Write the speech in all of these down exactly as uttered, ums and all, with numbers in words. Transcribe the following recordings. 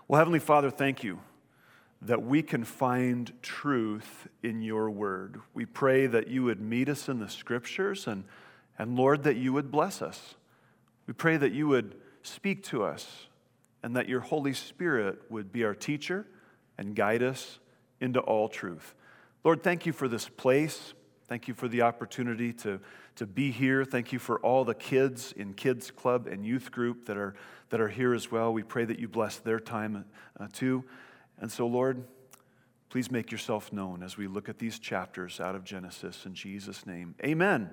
Well, Heavenly Father, thank you that we can find truth in your word. We pray that you would meet us in the scriptures and, and Lord, that you would bless us. We pray that you would speak to us and that your Holy Spirit would be our teacher and guide us into all truth. Lord, thank you for this place. Thank you for the opportunity to, to be here. Thank you for all the kids in Kids Club and Youth Group that are, that are here as well. We pray that you bless their time uh, too. And so, Lord, please make yourself known as we look at these chapters out of Genesis in Jesus' name. Amen.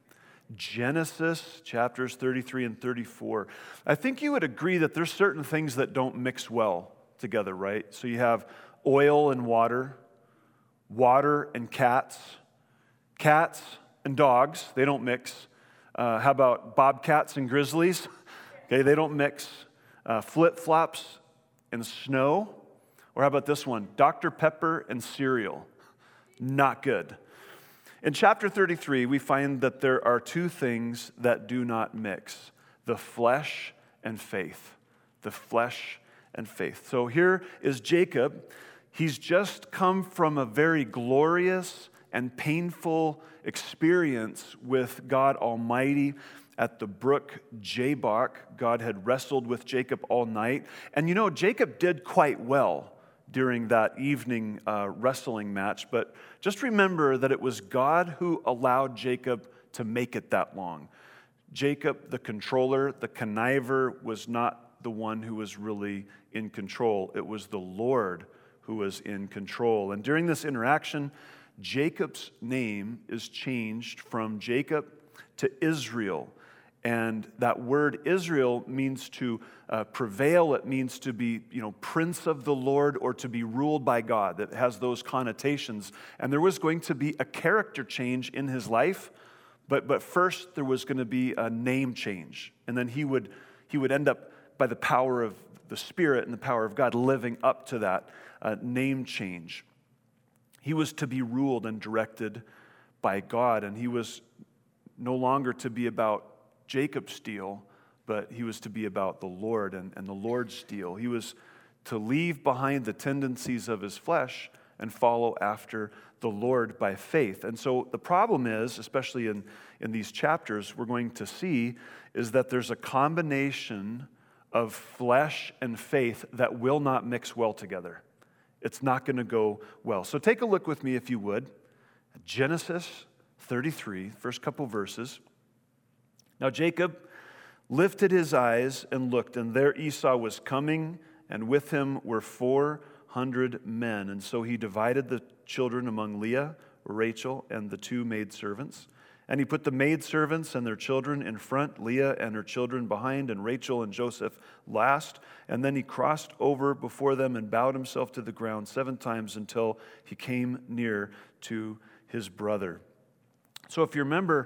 Genesis chapters thirty-three and thirty-four. I think you would agree that there's certain things that don't mix well together, right? So you have oil and water, water and cats, cats and dogs, they don't mix. Uh, how about bobcats and grizzlies? Okay, they don't mix. Uh, flip-flops and snow. Or how about this one? Doctor Pepper and cereal. Not good. In chapter thirty-three, we find that there are two things that do not mix: the flesh and faith. The flesh and faith. So here is Jacob. He's just come from a very glorious and painful experience with God Almighty at the brook Jabbok. God had wrestled with Jacob all night. And you know, Jacob did quite well during that evening uh, wrestling match, but just remember that it was God who allowed Jacob to make it that long. Jacob, the controller, the conniver, was not the one who was really in control. It was the Lord who was in control. And during this interaction, Jacob's name is changed from Jacob to Israel. And that word Israel means to uh, prevail. It means to be, you know, prince of the Lord or to be ruled by God. That has those connotations. And there was going to be a character change in his life, but but first there was going to be a name change, and then he would he would end up by the power of the Spirit and the power of God living up to that uh, name change. He was to be ruled and directed by God, and he was no longer to be about Jacob's deal, but he was to be about the Lord and, and the Lord's deal. He was to leave behind the tendencies of his flesh and follow after the Lord by faith. And so the problem is, especially in, in these chapters, we're going to see is that there's a combination of flesh and faith that will not mix well together. It's not going to go well. So take a look with me, if you would, at Genesis thirty-three, first couple verses. Now Jacob lifted his eyes and looked, and there Esau was coming, and with him were four hundred men. And so he divided the children among Leah, Rachel, and the two maidservants. And he put the maidservants and their children in front, Leah and her children behind, and Rachel and Joseph last. And then he crossed over before them and bowed himself to the ground seven times until he came near to his brother. So if you remember,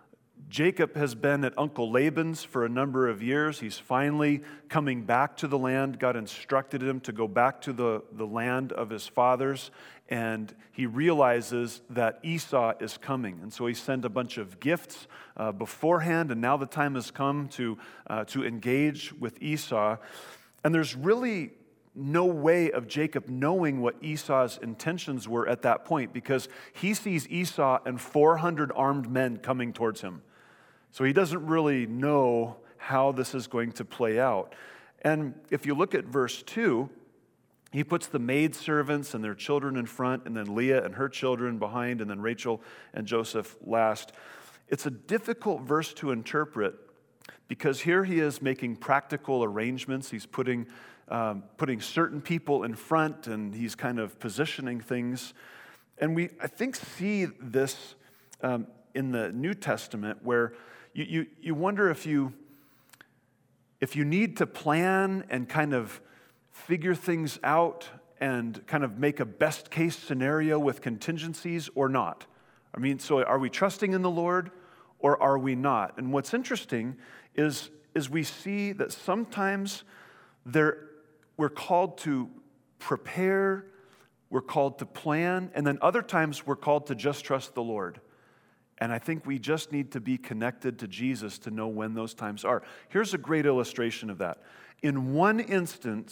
Jacob has been at Uncle Laban's for a number of years. He's finally coming back to the land. God instructed him to go back to the, the land of his fathers, and he realizes that Esau is coming. And so he sent a bunch of gifts uh, beforehand, and now the time has come to, uh, to engage with Esau. And there's really no way of Jacob knowing what Esau's intentions were at that point, because he sees Esau and four hundred armed men coming towards him. So he doesn't really know how this is going to play out. And if you look at verse two, he puts the maidservants and their children in front, and then Leah and her children behind, and then Rachel and Joseph last. It's a difficult verse to interpret because here he is making practical arrangements. He's putting Um, putting certain people in front, and he's kind of positioning things. And we, I think, see this um, in the New Testament, where you, you you wonder if you if you need to plan and kind of figure things out and kind of make a best case scenario with contingencies or not. I mean, so are we trusting in the Lord or are we not? And what's interesting is is we see that sometimes there. We're called to prepare, we're called to plan, and then other times we're called to just trust the Lord. And I think we just need to be connected to Jesus to know when those times are. Here's a great illustration of that. In one instance,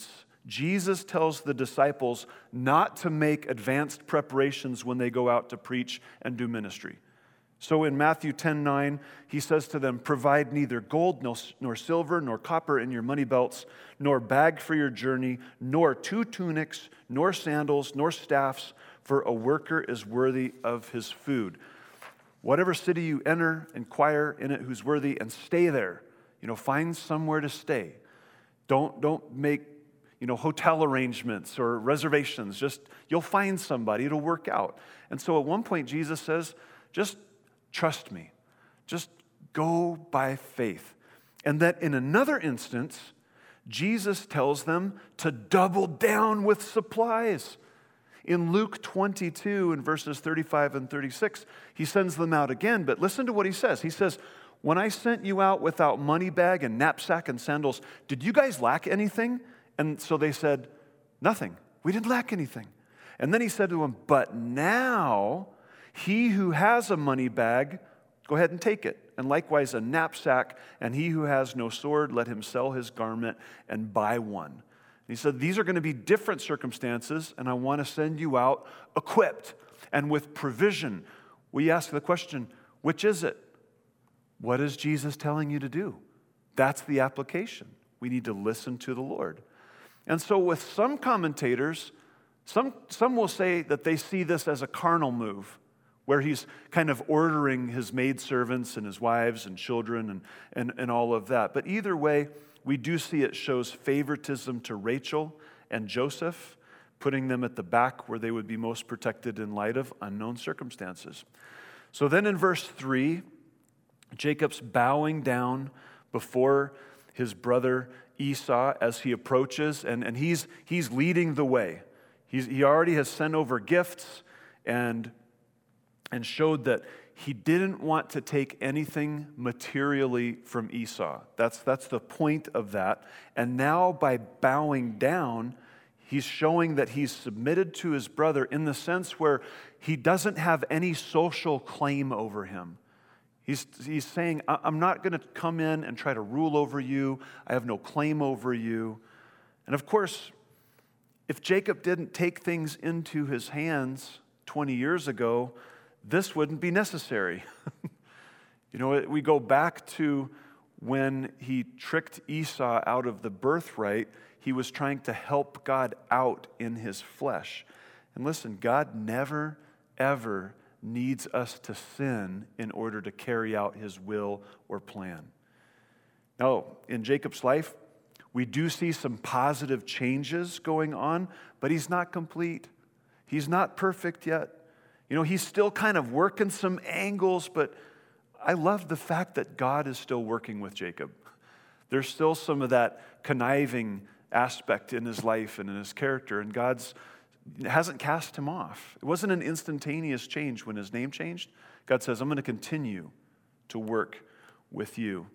Jesus tells the disciples not to make advanced preparations when they go out to preach and do ministry. So in Matthew ten nine, he says to them, "Provide neither gold nor, nor silver nor copper in your money belts, nor bag for your journey, nor two tunics, nor sandals, nor staffs, for a worker is worthy of his food. Whatever city you enter, inquire in it who's worthy, and stay there." You know, find somewhere to stay. Don't, don't make, you know, hotel arrangements or reservations. Just, you'll find somebody. It'll work out. And so at one point, Jesus says, just trust me. Just go by faith. And that in another instance, Jesus tells them to double down with supplies. In Luke twenty-two, in verses thirty-five and thirty-six, he sends them out again. But listen to what he says. He says, "When I sent you out without money bag and knapsack and sandals, did you guys lack anything?" And so they said, "Nothing. We didn't lack anything." And then he said to them, "But now he who has a money bag, go ahead and take it. And likewise a knapsack, and he who has no sword, let him sell his garment and buy one." And he said, these are going to be different circumstances, and I want to send you out equipped and with provision. We ask the question, which is it? What is Jesus telling you to do? That's the application. We need to listen to the Lord. And so with some commentators, some, some will say that they see this as a carnal move, where he's kind of ordering his maidservants and his wives and children and, and, and all of that. But either way, we do see it shows favoritism to Rachel and Joseph, putting them at the back where they would be most protected in light of unknown circumstances. So then in verse three, Jacob's bowing down before his brother Esau as he approaches, and, and he's, he's leading the way. He's, he already has sent over gifts and and showed that he didn't want to take anything materially from Esau. That's, that's the point of that. And now by bowing down, he's showing that he's submitted to his brother in the sense where he doesn't have any social claim over him. He's, he's saying, I'm not going to come in and try to rule over you. I have no claim over you. And of course, if Jacob didn't take things into his hands twenty years ago, this wouldn't be necessary. You know, we go back to when he tricked Esau out of the birthright. He was trying to help God out in his flesh. And listen, God never, ever needs us to sin in order to carry out his will or plan. Now, in Jacob's life, we do see some positive changes going on, but he's not complete. He's not perfect yet. You know, he's still kind of working some angles, but I love the fact that God is still working with Jacob. There's still some of that conniving aspect in his life and in his character, and God's hasn't cast him off. It wasn't an instantaneous change when his name changed. God says, I'm going to continue to work with you.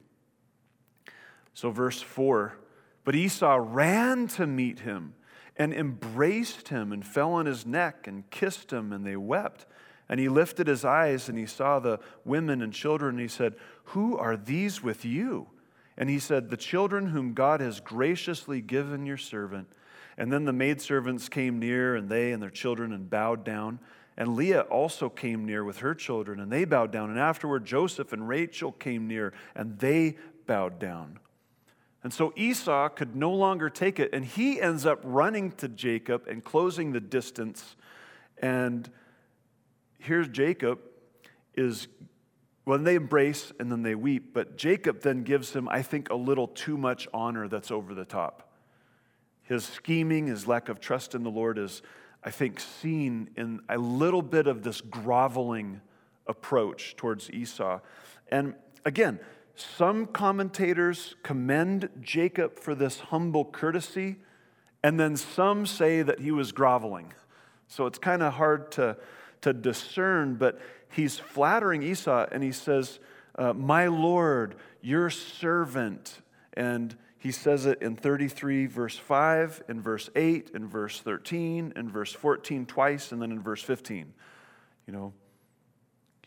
So verse four, but Esau ran to meet him and embraced him and fell on his neck and kissed him, and they wept. And he lifted his eyes and he saw the women and children, and he said, who are these with you? And he said, the children whom God has graciously given your servant. And then the maidservants came near, and they and their children, and bowed down. And Leah also came near with her children, and they bowed down. And afterward Joseph and Rachel came near, and they bowed down. And so Esau could no longer take it, and he ends up running to Jacob and closing the distance. And here's Jacob is, well, they embrace and then they weep, but Jacob then gives him, I think, a little too much honor that's over the top. His scheming, his lack of trust in the Lord is, I think, seen in a little bit of this groveling approach towards Esau. And again, some commentators commend Jacob for this humble courtesy, and then some say that he was groveling. So it's kind of hard to, to discern, but he's flattering Esau, and he says, uh, my Lord, your servant. And he says it in thirty-three, verse five, in verse eight, in verse thirteen, in verse fourteen twice, and then in verse fifteen. You know,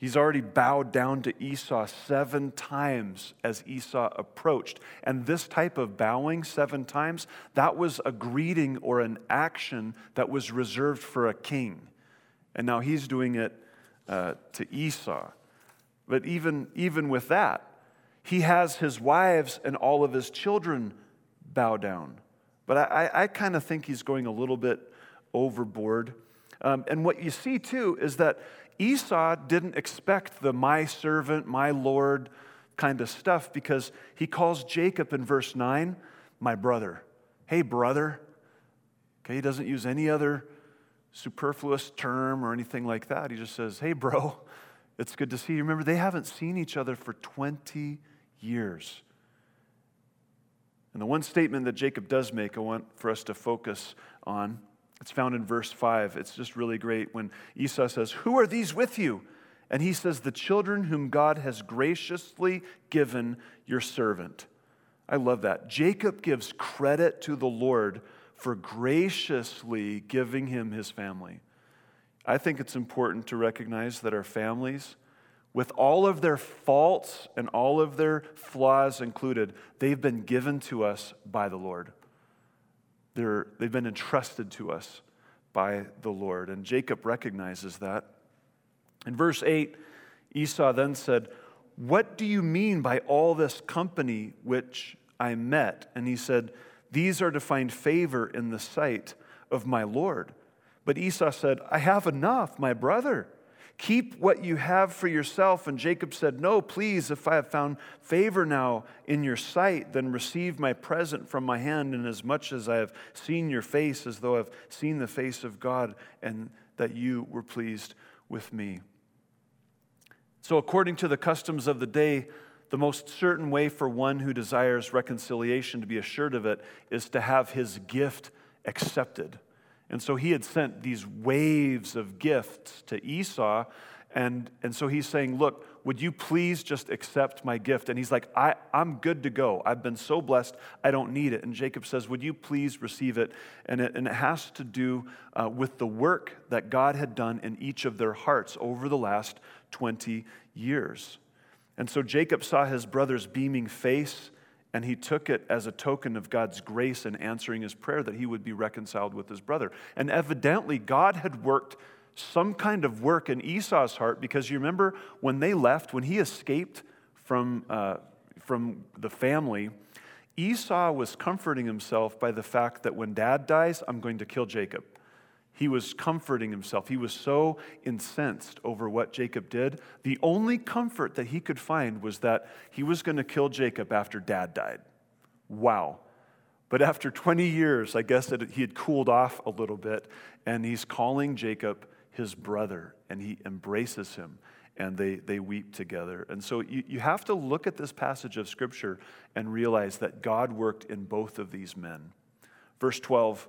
He's already bowed down to Esau seven times as Esau approached. And this type of bowing seven times, that was a greeting or an action that was reserved for a king. And now he's doing it uh, to Esau. But even, even with that, he has his wives and all of his children bow down. But I, I kind of think he's going a little bit overboard. Um, and what you see too is that Esau didn't expect the my servant, my Lord kind of stuff, because he calls Jacob in verse nine, my brother. Hey, brother. Okay, he doesn't use any other superfluous term or anything like that. He just says, hey, bro, it's good to see you. Remember, they haven't seen each other for twenty years. And the one statement that Jacob does make, I want for us to focus on, it's found in verse five. It's just really great when Esau says, who are these with you? And he says, the children whom God has graciously given your servant. I love that. Jacob gives credit to the Lord for graciously giving him his family. I think it's important to recognize that our families, with all of their faults and all of their flaws included, they've been given to us by the Lord. They're, they've been entrusted to us by the Lord. And Jacob recognizes that. In verse eight, Esau then said, what do you mean by all this company which I met? And he said, these are to find favor in the sight of my Lord. But Esau said, I have enough, my brother. Keep what you have for yourself. And Jacob said, no, please, if I have found favor now in your sight, then receive my present from my hand, inasmuch as I have seen your face, as though I've seen the face of God, and that you were pleased with me. So according to the customs of the day, the most certain way for one who desires reconciliation to be assured of it is to have his gift accepted. And so he had sent these waves of gifts to Esau, and, and so he's saying, look, would you please just accept my gift? And he's like, I, I'm good to go. I've been so blessed, I don't need it. And Jacob says, would you please receive it? And it, and it has to do uh, with the work that God had done in each of their hearts over the last twenty years. And so Jacob saw his brother's beaming face, and he took it as a token of God's grace in answering his prayer that he would be reconciled with his brother. And evidently, God had worked some kind of work in Esau's heart, because you remember when they left, when he escaped from, uh, from the family, Esau was comforting himself by the fact that when dad dies, I'm going to kill Jacob. He was comforting himself. He was so incensed over what Jacob did. The only comfort that he could find was that he was going to kill Jacob after dad died. Wow. But after twenty years, I guess that he had cooled off a little bit, and he's calling Jacob his brother, and he embraces him, and they, they weep together. And so you, you have to look at this passage of Scripture and realize that God worked in both of these men. Verse twelve,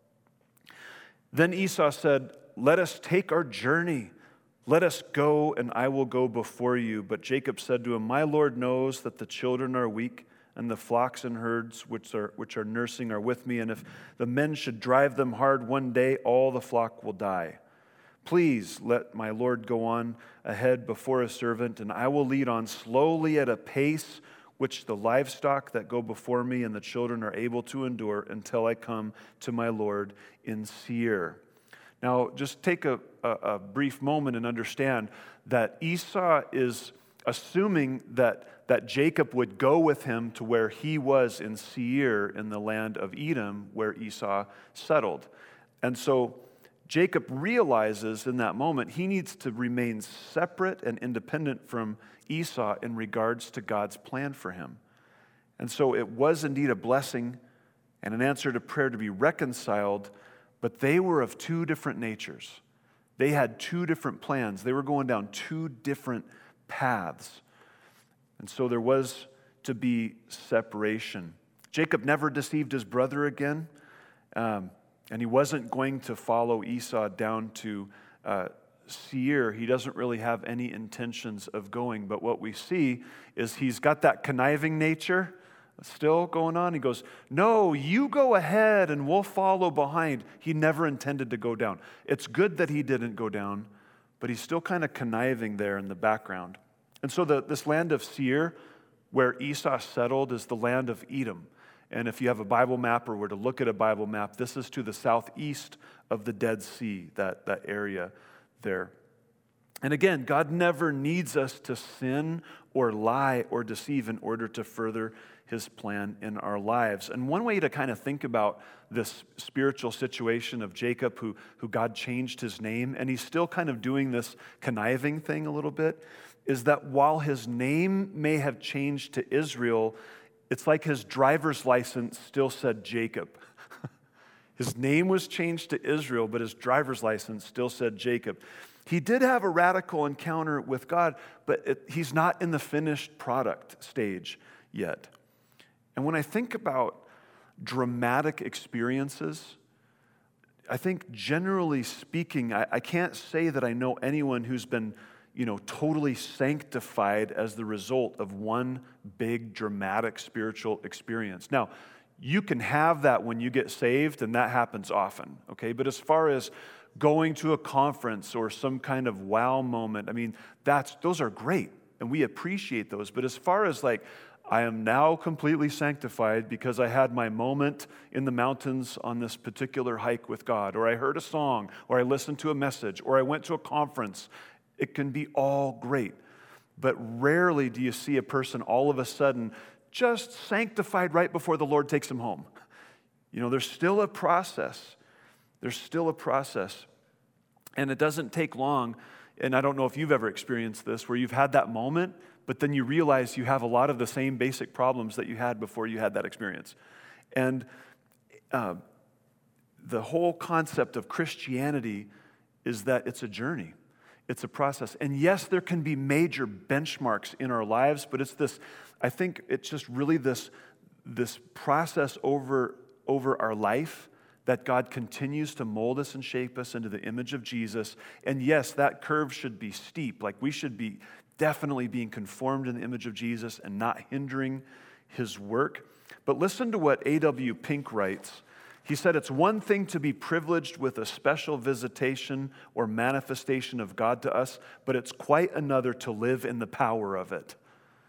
then Esau said, let us take our journey. Let us go, and I will go before you. But Jacob said to him, my Lord knows that the children are weak, and the flocks and herds which are, which are nursing are with me. And if the men should drive them hard one day, all the flock will die. Please let my Lord go on ahead before his servant, and I will lead on slowly at a pace which the livestock that go before me and the children are able to endure until I come to my Lord in Seir. Now, just take a, a, a brief moment and understand that Esau is assuming that, that Jacob would go with him to where he was in Seir, in the land of Edom, where Esau settled. And so Jacob realizes in that moment he needs to remain separate and independent from Esau in regards to God's plan for him. And so it was indeed a blessing and an answer to prayer to be reconciled, but they were of two different natures. They had two different plans. They were going down two different paths. And so there was to be separation. Jacob never deceived his brother again, um, and he wasn't going to follow Esau down to uh, Seir. He doesn't really have any intentions of going, but what we see is he's got that conniving nature still going on. He goes, no, you go ahead and we'll follow behind. He never intended to go down. It's good that he didn't go down, but he's still kind of conniving there in the background. And so the, this land of Seir, where Esau settled, is the land of Edom. And if you have a Bible map or were to look at a Bible map, this is to the southeast of the Dead Sea, that, that area there. And again, God never needs us to sin or lie or deceive in order to further his plan in our lives. And one way to kind of think about this spiritual situation of Jacob, who, who God changed his name, and he's still kind of doing this conniving thing a little bit, is that while his name may have changed to Israel, it's like his driver's license still said Jacob. His name was changed to Israel, but his driver's license still said Jacob. He did have a radical encounter with God, but it, he's not in the finished product stage yet. And when I think about dramatic experiences, I think generally speaking, I, I can't say that I know anyone who's been, you know, totally sanctified as the result of one big dramatic spiritual experience. Now, you can have that when you get saved, and that happens often, okay? But as far as going to a conference or some kind of wow moment, I mean, that's those are great, and we appreciate those. But as far as like, I am now completely sanctified because I had my moment in the mountains on this particular hike with God, or I heard a song, or I listened to a message, or I went to a conference, it can be all great. But rarely do you see a person all of a sudden just sanctified right before the Lord takes them home. You know, there's still a process. There's still a process. And it doesn't take long, and I don't know if you've ever experienced this, where you've had that moment, but then you realize you have a lot of the same basic problems that you had before you had that experience. And uh, the whole concept of Christianity is that it's a journey. It's a process. And yes, there can be major benchmarks in our lives, but it's this, I think it's just really this, this process over, over our life that God continues to mold us and shape us into the image of Jesus. And yes, that curve should be steep. Like we should be definitely being conformed in the image of Jesus and not hindering his work. But listen to what A W Pink writes. He said, it's one thing to be privileged with a special visitation or manifestation of God to us, but it's quite another to live in the power of it.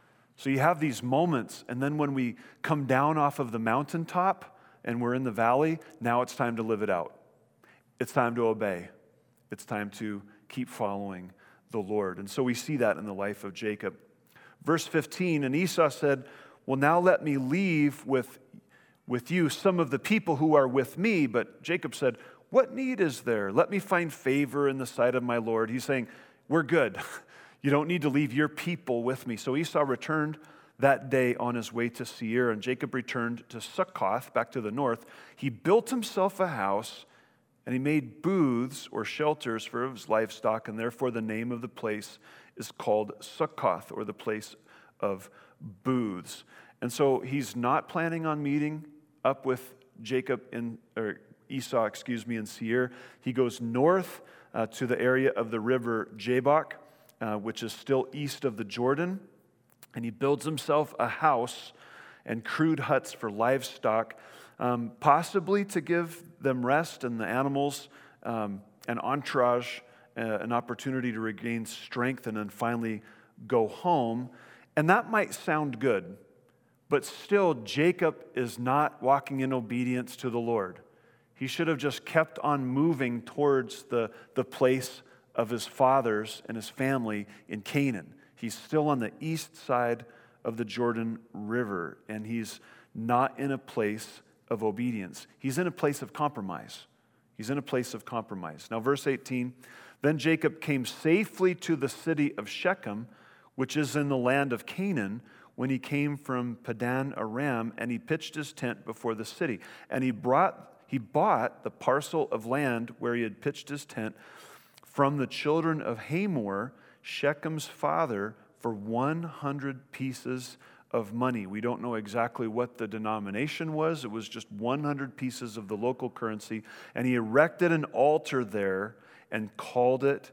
So you have these moments, and then when we come down off of the mountaintop and we're in the valley, now it's time to live it out. It's time to obey. It's time to keep following the Lord. And so we see that in the life of Jacob. Verse fifteen, and Esau said, well, now let me leave with with you some of the people who are with me. But Jacob said, what need is there? Let me find favor in the sight of my Lord. He's saying, we're good. You don't need to leave your people with me. So Esau returned that day on his way to Seir, and Jacob returned to Succoth, back to the north. He built himself a house, and he made booths or shelters for his livestock, and therefore the name of the place is called Succoth, or the place of booths. And so he's not planning on meeting up with Jacob in, or Esau, excuse me, in Seir. He goes north uh, to the area of the river Jabbok, uh, which is still east of the Jordan, and he builds himself a house and crude huts for livestock, um, possibly to give them rest and the animals um, an entourage, uh, an opportunity to regain strength and then finally go home. And that might sound good, but still, Jacob is not walking in obedience to the Lord. He should have just kept on moving towards the, the place of his fathers and his family in Canaan. He's still on the east side of the Jordan River, and he's not in a place of obedience. He's in a place of compromise. He's in a place of compromise. Now, verse eighteen, then Jacob came safely to the city of Shechem, which is in the land of Canaan, when he came from Padan Aram, and he pitched his tent before the city. And he brought, he bought the parcel of land where he had pitched his tent from the children of Hamor, Shechem's father, for one hundred pieces of money. We don't know exactly what the denomination was. It was just one hundred pieces of the local currency. And he erected an altar there and called it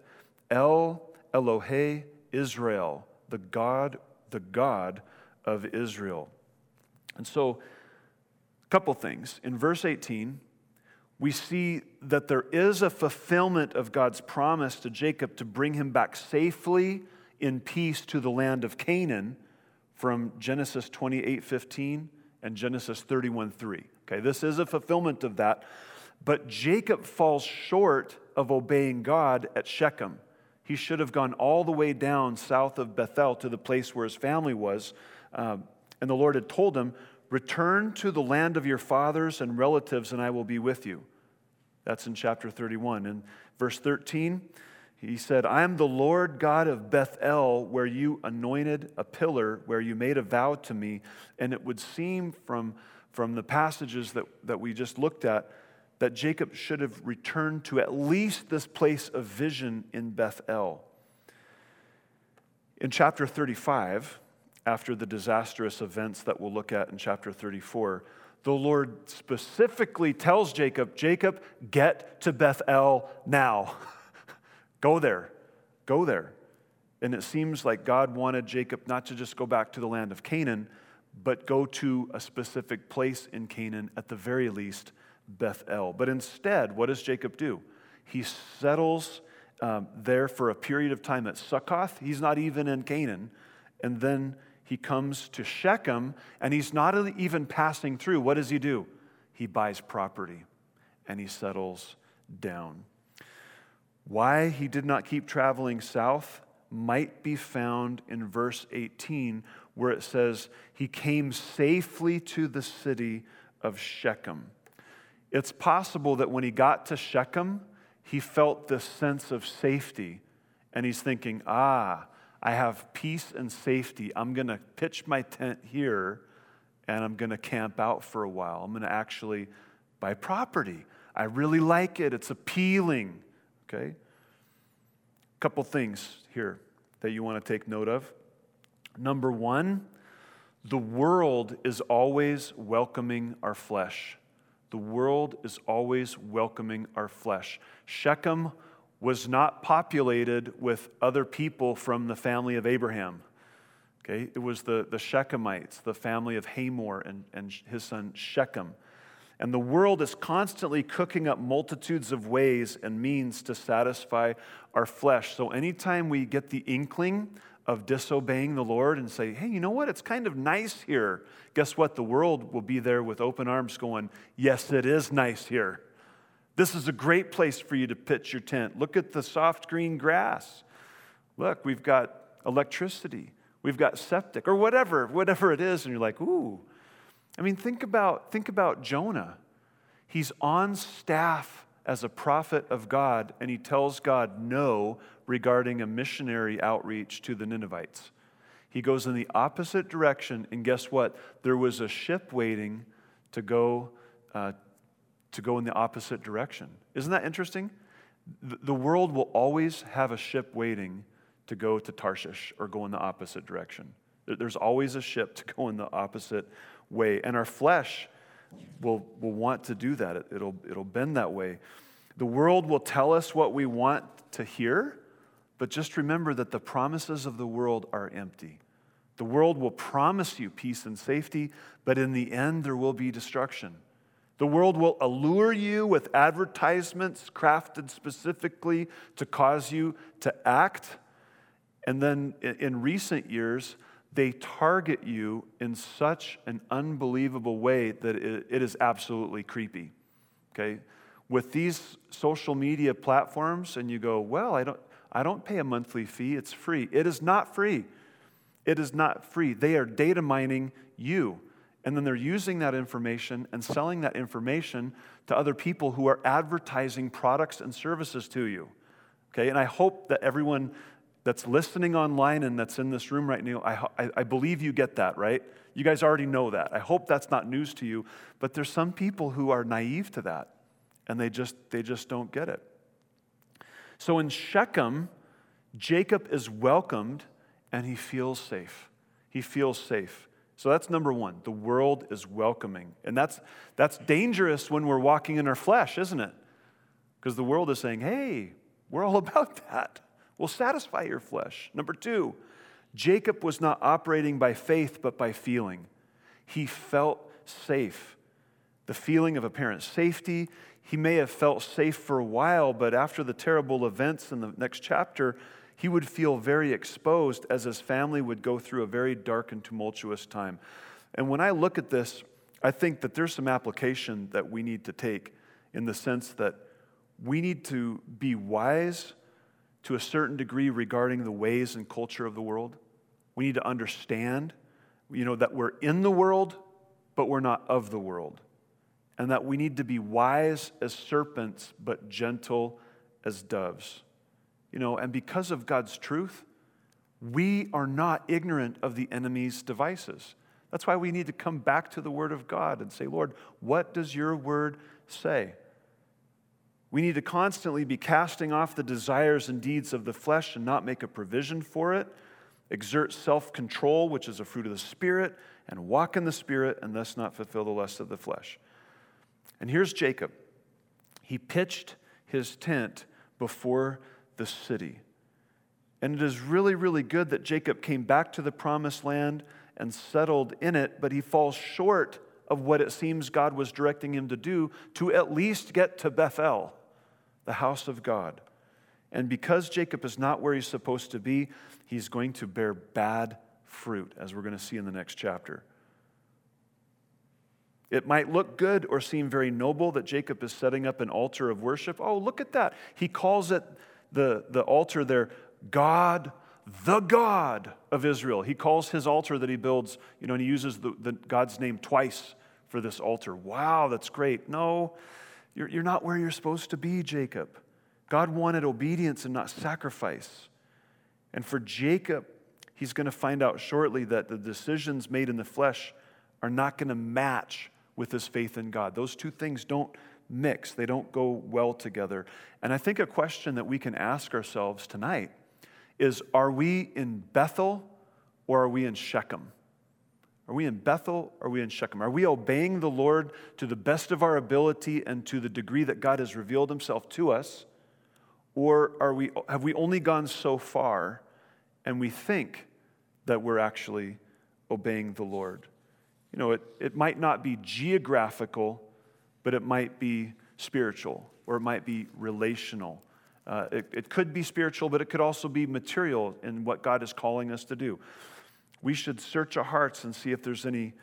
El Elohe Israel, the God, the God of Israel. And so, a couple things. In verse eighteen, we see that there is a fulfillment of God's promise to Jacob to bring him back safely in peace to the land of Canaan from Genesis twenty-eight fifteen and Genesis thirty-one three. Okay, this is a fulfillment of that. But Jacob falls short of obeying God at Shechem. He should have gone all the way down south of Bethel to the place where his family was. Uh, and the Lord had told him, return to the land of your fathers and relatives, and I will be with you. That's in chapter thirty-one. In verse thirteen, he said, I am the Lord God of Bethel, where you anointed a pillar, where you made a vow to me. And it would seem from, from the passages that, that we just looked at, that Jacob should have returned to at least this place of vision in Bethel. In chapter thirty-five, after the disastrous events that we'll look at in chapter thirty-four, the Lord specifically tells Jacob, Jacob, get to Bethel now. Go there. Go there. And it seems like God wanted Jacob not to just go back to the land of Canaan, but go to a specific place in Canaan, at the very least, Bethel. But instead, what does Jacob do? He settles um, there for a period of time at Succoth. He's not even in Canaan. And then he comes to Shechem, and he's not even passing through. What does he do? He buys property, and he settles down. Why he did not keep traveling south might be found in verse eighteen, where it says, he came safely to the city of Shechem. It's possible that when he got to Shechem, he felt this sense of safety, and he's thinking, ah, I have peace and safety. I'm going to pitch my tent here, and I'm going to camp out for a while. I'm going to actually buy property. I really like it. It's appealing. Okay? A couple things here that you want to take note of. Number one, the world is always welcoming our flesh. The world is always welcoming our flesh. Shechem was not populated with other people from the family of Abraham. Okay? It was the, the Shechemites, the family of Hamor and, and his son Shechem. And the world is constantly cooking up multitudes of ways and means to satisfy our flesh. So anytime we get the inkling of disobeying the Lord and say, hey, you know what? It's kind of nice here. Guess what? The world will be there with open arms going, yes, it is nice here. This is a great place for you to pitch your tent. Look at the soft green grass. Look, we've got electricity. We've got septic or whatever, whatever it is. And you're like, ooh. I mean, think about, think about Jonah. He's on staff as a prophet of God, and he tells God no regarding a missionary outreach to the Ninevites. He goes in the opposite direction, and guess what? There was a ship waiting to go uh, to go in the opposite direction. Isn't that interesting? The world will always have a ship waiting to go to Tarshish or go in the opposite direction. There's always a ship to go in the opposite way. And our flesh will, will want to do that. It, it'll, it'll bend that way. The world will tell us what we want to hear, but just remember that the promises of the world are empty. The world will promise you peace and safety, but in the end there will be destruction. The world will allure you with advertisements crafted specifically to cause you to act. And then in recent years, they target you in such an unbelievable way that it is absolutely creepy. Okay? With these social media platforms, and you go, well, I don't, I don't pay a monthly fee, it's free. It is not free. It is not free. They are data mining you. And then they're using that information and selling that information to other people who are advertising products and services to you. Okay, and I hope that everyone that's listening online and that's in this room right now, I, I, I believe you get that, right? You guys already know that. I hope that's not news to you. But there's some people who are naive to that, and they just they just don't get it. So in Shechem, Jacob is welcomed, and he feels safe. He feels safe. So that's number one. The world is welcoming. And that's that's dangerous when we're walking in our flesh, isn't it? Because the world is saying, hey, we're all about that. We'll satisfy your flesh. Number two, Jacob was not operating by faith, but by feeling. He felt safe. The feeling of apparent safety. he may have felt safe for a while, but after the terrible events in the next chapter, he would feel very exposed as his family would go through a very dark and tumultuous time. And when I look at this, I think that there's some application that we need to take in the sense that we need to be wise to a certain degree regarding the ways and culture of the world. We need to understand, you know, that we're in the world, but we're not of the world. And that we need to be wise as serpents, but gentle as doves. You know, and because of God's truth, we are not ignorant of the enemy's devices. That's why we need to come back to the Word of God and say, Lord, what does your Word say? We need to constantly be casting off the desires and deeds of the flesh and not make a provision for it, exert self-control, which is a fruit of the Spirit, and walk in the Spirit and thus not fulfill the lusts of the flesh. And here's Jacob. He pitched his tent before the city. And it is really, really good that Jacob came back to the promised land and settled in it, but he falls short of what it seems God was directing him to do, to at least get to Bethel, the house of God. And because Jacob is not where he's supposed to be, he's going to bear bad fruit, as we're going to see in the next chapter. It might look good or seem very noble that Jacob is setting up an altar of worship. Oh, look at that. He calls it, the, the altar there, God, the God of Israel. He calls his altar that he builds, you know, and he uses the, the God's name twice for this altar. Wow, that's great. No, you're, you're not where you're supposed to be, Jacob. God wanted obedience and not sacrifice. And for Jacob, he's going to find out shortly that the decisions made in the flesh are not going to match with his faith in God. Those two things don't mix. They don't go well together. And I think a question that we can ask ourselves tonight is, are we in Bethel or are we in Shechem? Are we in Bethel or are we in Shechem? Are we obeying the Lord to the best of our ability and to the degree that God has revealed himself to us? Or are we, have we only gone so far and we think that we're actually obeying the Lord? You know, it, it might not be geographical, but it might be spiritual, or it might be relational. Uh, it, it could be spiritual, but it could also be material in what God is calling us to do. We should search our hearts and see if there's any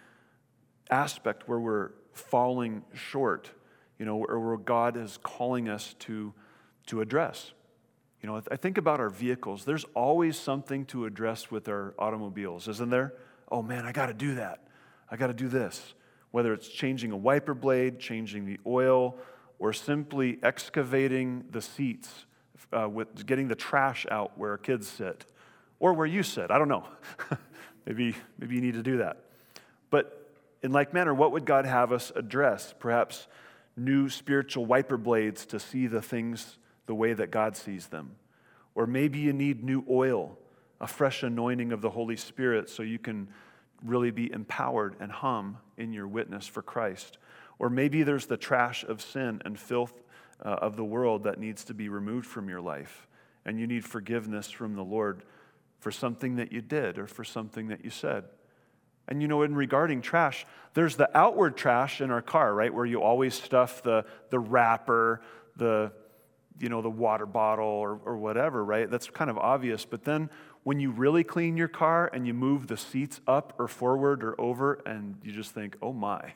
aspect where we're falling short, you know, or where God is calling us to, to address. You know, I think about our vehicles. There's always something to address with our automobiles, isn't there? Oh man, I got to do that. I got to do this. Whether it's changing a wiper blade, changing the oil, or simply excavating the seats, uh, with getting the trash out where kids sit, or where you sit. I don't know. maybe, maybe you need to do that. But in like manner, what would God have us address? Perhaps new spiritual wiper blades to see the things the way that God sees them. Or maybe you need new oil, a fresh anointing of the Holy Spirit so you can really be empowered and hum in your witness for Christ. Or maybe there's the trash of sin and filth uh, of the world that needs to be removed from your life, and you need forgiveness from the Lord for something that you did or for something that you said. And you know, in regarding trash, there's the outward trash in our car, right, where you always stuff the the wrapper, the you know, the water bottle or, or whatever, right? That's kind of obvious. But then when you really clean your car and you move the seats up or forward or over, and you just think, oh my.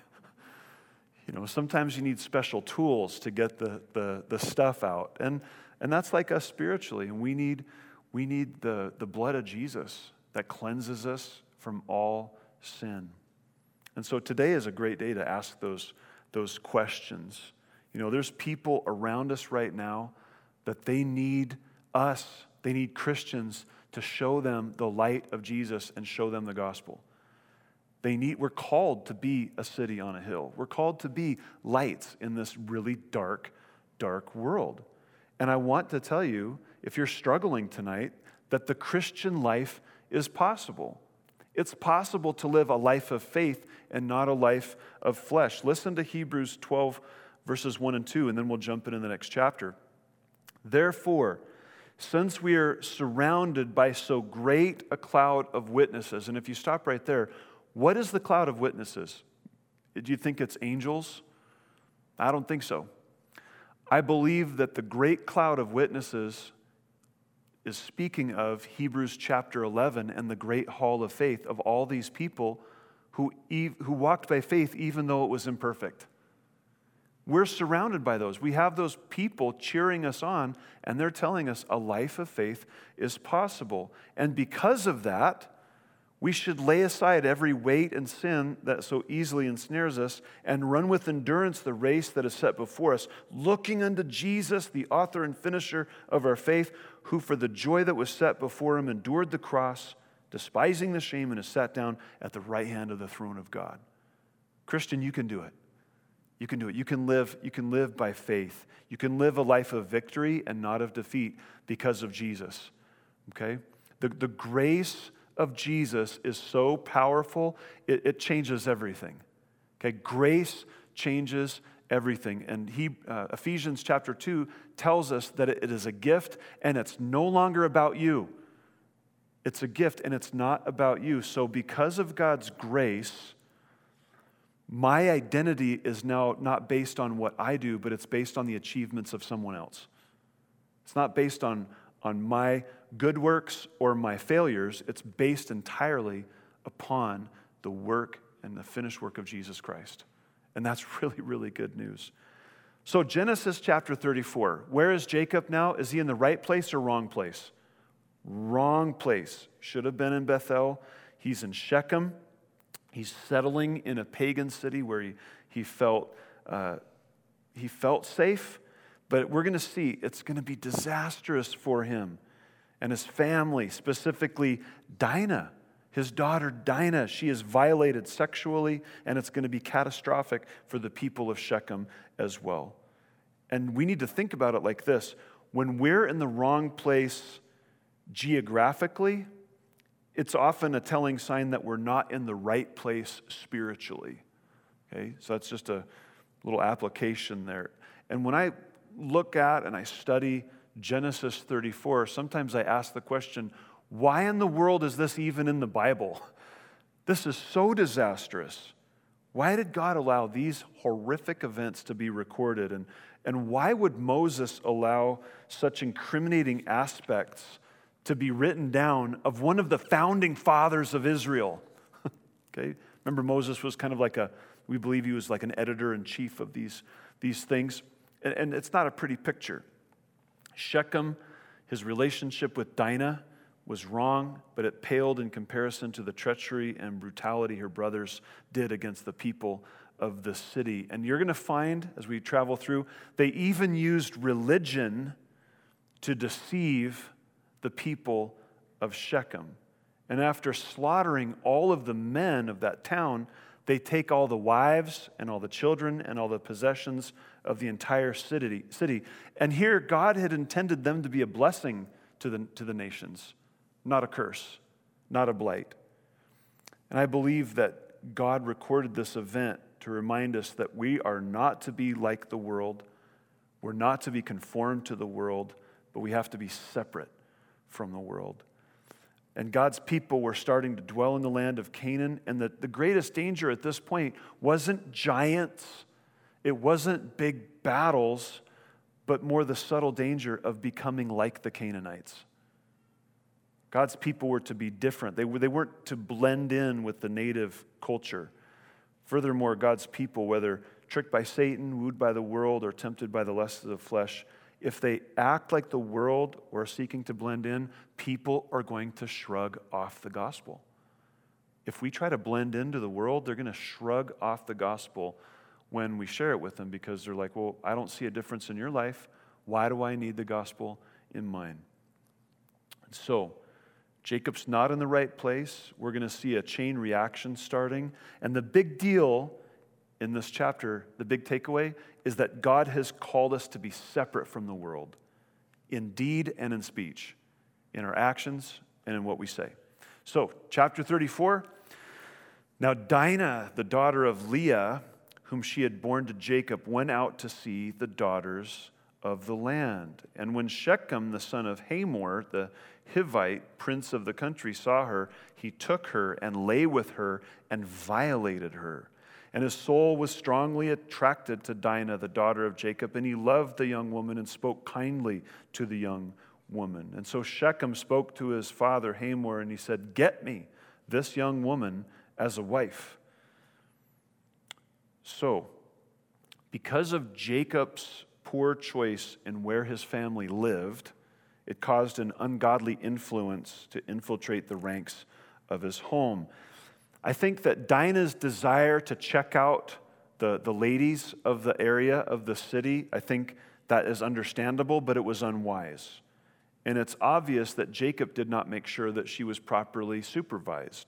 You know, sometimes you need special tools to get the the, the stuff out. And and that's like us spiritually. And we need we need the, the blood of Jesus that cleanses us from all sin. And so today is a great day to ask those, those questions. You know, there's people around us right now that they need us, they need Christians to show them the light of Jesus and show them the gospel. They need, we're called to be a city on a hill. We're called to be lights in this really dark, dark world. And I want to tell you, if you're struggling tonight, that the Christian life is possible. It's possible to live a life of faith and not a life of flesh. Listen to Hebrews twelve, verses one and two, and then we'll jump into the next chapter. Therefore, since we are surrounded by so great a cloud of witnesses, and if you stop right there, what is the cloud of witnesses? Do you think it's angels? I don't think so. I believe that the great cloud of witnesses is speaking of Hebrews chapter eleven and the great hall of faith of all these people who, who walked by faith even though it was imperfect. We're surrounded by those. We have those people cheering us on, and they're telling us a life of faith is possible. And because of that, we should lay aside every weight and sin that so easily ensnares us and run with endurance the race that is set before us, looking unto Jesus, the author and finisher of our faith, who for the joy that was set before him endured the cross, despising the shame, and is sat down at the right hand of the throne of God. Christian, you can do it. You can do it. You can live, you can live by faith. You can live a life of victory and not of defeat because of Jesus. Okay? The, the grace of Jesus is so powerful, it, it changes everything. Okay? Grace changes everything. And he, uh, Ephesians chapter two tells us that it, it is a gift and it's no longer about you. It's a gift and it's not about you. So because of God's grace, my identity is now not based on what I do, but it's based on the achievements of someone else. It's not based on, on my good works or my failures. It's based entirely upon the work and the finished work of Jesus Christ. And that's really, really good news. So Genesis chapter thirty-four, where is Jacob now? Is he in the right place or wrong place? Wrong place. Should have been in Bethel. He's in Shechem. He's settling in a pagan city where he, he, felt, uh, he felt safe, but we're going to see it's going to be disastrous for him and his family, specifically Dinah, his daughter Dinah. She is violated sexually, and it's going to be catastrophic for the people of Shechem as well. And we need to think about it like this. When we're in the wrong place geographically, it's often a telling sign that we're not in the right place spiritually. Okay, so that's just a little application there. And when I look at and I study Genesis thirty-four, sometimes I ask the question, why in the world is this even in the Bible? This is so disastrous. Why did God allow these horrific events to be recorded? And, and why would Moses allow such incriminating aspects to be written down of one of the founding fathers of Israel? Okay, remember Moses was kind of like a, we believe he was like an editor-in-chief of these, these things. And, and it's not a pretty picture. Shechem, his relationship with Dinah was wrong, but it paled in comparison to the treachery and brutality her brothers did against the people of the city. And you're going to find, as we travel through, they even used religion to deceive the people of Shechem. And after slaughtering all of the men of that town, they take all the wives and all the children and all the possessions of the entire city. city. And here God had intended them to be a blessing to the, to the nations, not a curse, not a blight. And I believe that God recorded this event to remind us that we are not to be like the world. We're not to be conformed to the world, but we have to be separate from the world. And God's people were starting to dwell in the land of Canaan, and the, the greatest danger at this point wasn't giants, it wasn't big battles, but more the subtle danger of becoming like the Canaanites. God's people were to be different. They, were, they weren't to blend in with the native culture. Furthermore, God's people, whether tricked by Satan, wooed by the world, or tempted by the lusts of the flesh, if they act like the world or are seeking to blend in, people are going to shrug off the gospel. If we try to blend into the world, they're going to shrug off the gospel when we share it with them because they're like, well, I don't see a difference in your life. Why do I need the gospel in mine? And so, Jacob's not in the right place. We're going to see a chain reaction starting. And the big deal in this chapter, the big takeaway, is that God has called us to be separate from the world in deed and in speech, in our actions and in what we say. So, chapter thirty-four. Now Dinah, the daughter of Leah, whom she had borne to Jacob, went out to see the daughters of the land. And when Shechem, the son of Hamor, the Hivite, prince of the country, saw her, he took her and lay with her and violated her. And his soul was strongly attracted to Dinah, the daughter of Jacob, and he loved the young woman and spoke kindly to the young woman. And so Shechem spoke to his father Hamor, and he said, "Get me this young woman as a wife." So, because of Jacob's poor choice in where his family lived, it caused an ungodly influence to infiltrate the ranks of his home. I think that Dinah's desire to check out the, the ladies of the area, of the city, I think that is understandable, but it was unwise. And it's obvious that Jacob did not make sure that she was properly supervised.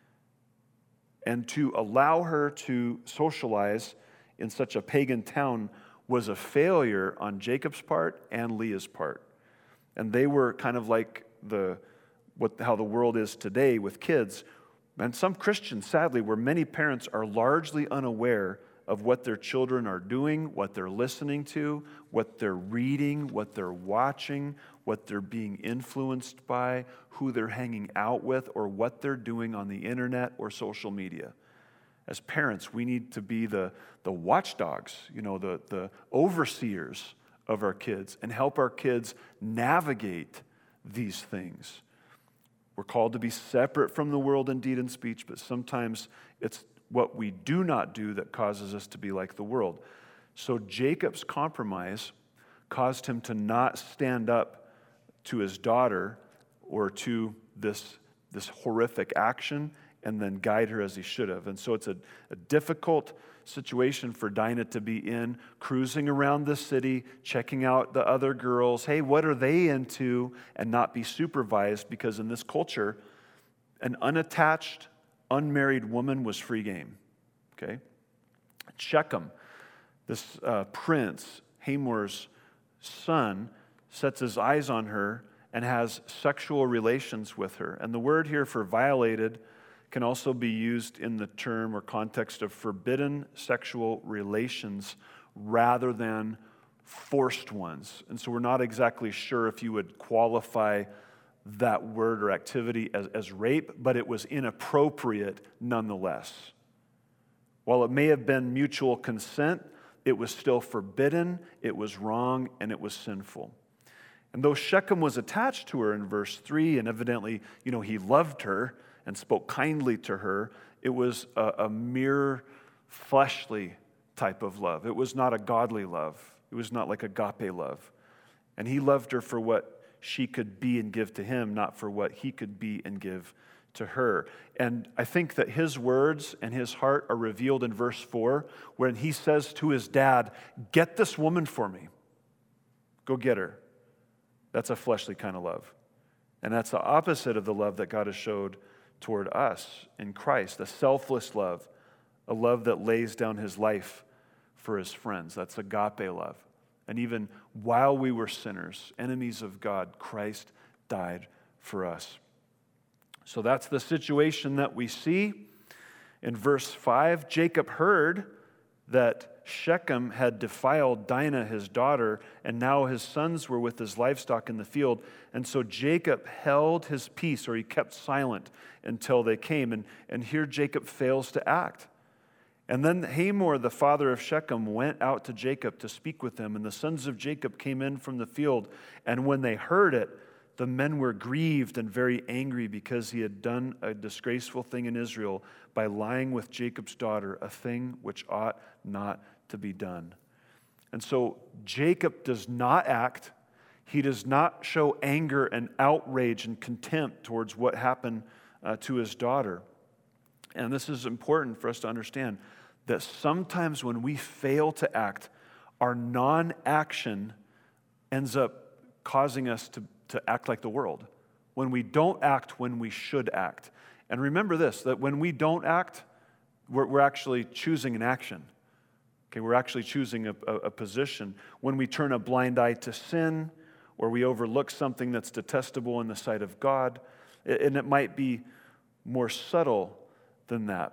And to allow her to socialize in such a pagan town was a failure on Jacob's part and Leah's part. And they were kind of like the what how the world is today with kids. And some Christians, sadly, where many parents are largely unaware of what their children are doing, what they're listening to, what they're reading, what they're watching, what they're being influenced by, who they're hanging out with, or what they're doing on the internet or social media. As parents, we need to be the, the watchdogs, you know, the, the overseers of our kids and help our kids navigate these things. We're called to be separate from the world in deed and speech, but sometimes it's what we do not do that causes us to be like the world. So Jacob's compromise caused him to not stand up to his daughter or to this, this horrific action and then guide her as he should have. And so it's a, a difficult situation for Dinah to be in, cruising around the city, checking out the other girls. Hey, what are they into? And not be supervised, because in this culture, an unattached, unmarried woman was free game. Okay? Shechem, this uh, prince, Hamor's son, sets his eyes on her and has sexual relations with her. And the word here for violated can also be used in the term or context of forbidden sexual relations rather than forced ones. And so we're not exactly sure if you would qualify that word or activity as, as rape, but it was inappropriate nonetheless. While it may have been mutual consent, it was still forbidden, it was wrong, and it was sinful. And though Shechem was attached to her in verse three, and evidently, you know, he loved her and spoke kindly to her, it was a, a mere fleshly type of love. It was not a godly love. It was not like agape love. And he loved her for what she could be and give to him, not for what he could be and give to her. And I think that his words and his heart are revealed in verse four, when he says to his dad, "Get this woman for me. Go get her." That's a fleshly kind of love. And that's the opposite of the love that God has showed toward us in Christ, a selfless love, a love that lays down his life for his friends. That's agape love. And even while we were sinners, enemies of God, Christ died for us. So that's the situation that we see. In verse five, Jacob heard that Shechem had defiled Dinah, his daughter, and now his sons were with his livestock in the field. And so Jacob held his peace, or he kept silent until they came. And, and here Jacob fails to act. And then Hamor, the father of Shechem, went out to Jacob to speak with him. And the sons of Jacob came in from the field. And when they heard it, the men were grieved and very angry, because he had done a disgraceful thing in Israel by lying with Jacob's daughter, a thing which ought not to be done. And so Jacob does not act. He does not show anger and outrage and contempt towards what happened uh, to his daughter. And this is important for us to understand, that sometimes when we fail to act, our non-action ends up causing us to, to act like the world. When we don't act when we should act. And remember this, that when we don't act, we're, we're actually choosing an action. Okay, we're actually choosing a, a, a position. When we turn a blind eye to sin, or we overlook something that's detestable in the sight of God, and it might be more subtle than that,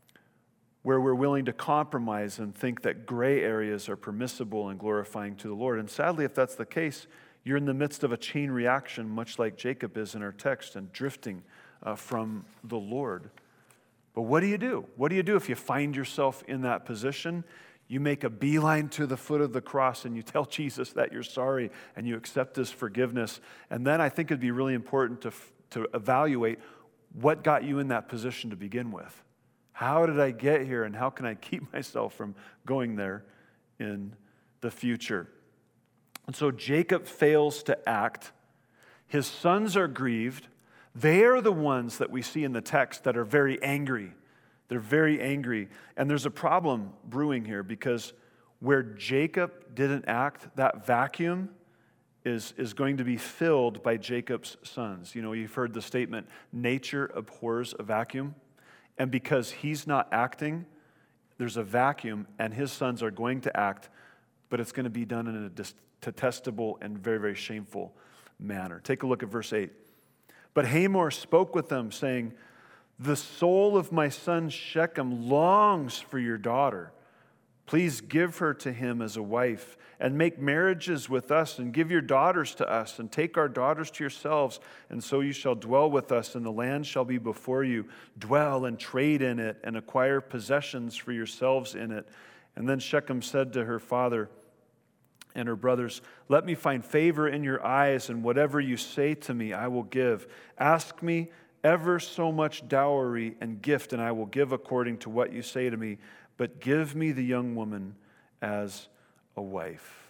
where we're willing to compromise and think that gray areas are permissible and glorifying to the Lord. And sadly, if that's the case, you're in the midst of a chain reaction, much like Jacob is in our text, and drifting uh, from the Lord. But what do you do? What do you do if you find yourself in that position? You make a beeline to the foot of the cross and you tell Jesus that you're sorry and you accept his forgiveness. And then I think it'd be really important to, to evaluate what got you in that position to begin with. How did I get here and how can I keep myself from going there in the future? And so Jacob fails to act. His sons are grieved. They are the ones that we see in the text that are very angry. They're very angry. And there's a problem brewing here because where Jacob didn't act, that vacuum is, is going to be filled by Jacob's sons. You know, you've heard the statement, nature abhors a vacuum. And because he's not acting, there's a vacuum and his sons are going to act, but it's going to be done in a detestable and very, very shameful manner. Take a look at verse eight. But Hamor spoke with them, saying, the soul of my son Shechem longs for your daughter. Please give her to him as a wife, and make marriages with us, and give your daughters to us, and take our daughters to yourselves, and so you shall dwell with us, and the land shall be before you. Dwell and trade in it, and acquire possessions for yourselves in it. And then Shechem said to her father and her brothers, let me find favor in your eyes, and whatever you say to me, I will give. Ask me ever so much dowry and gift, and I will give according to what you say to me. But give me the young woman as a wife.